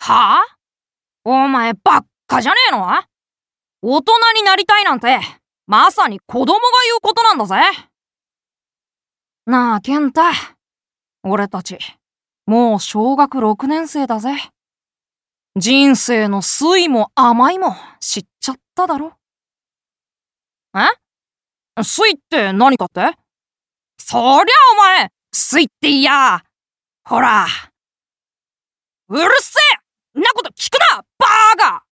はぁ？お前ばっかじゃねえの？大人になりたいなんて、まさに子供が言うことなんだぜ。なあ、健太。俺たち、もう小学6年生だぜ。人生の酸いも甘いも知っちゃっただろ。酸いって何かって？そりゃお前、酸いっていや。ほら。うるせえ！んなこと聞くなバーガー！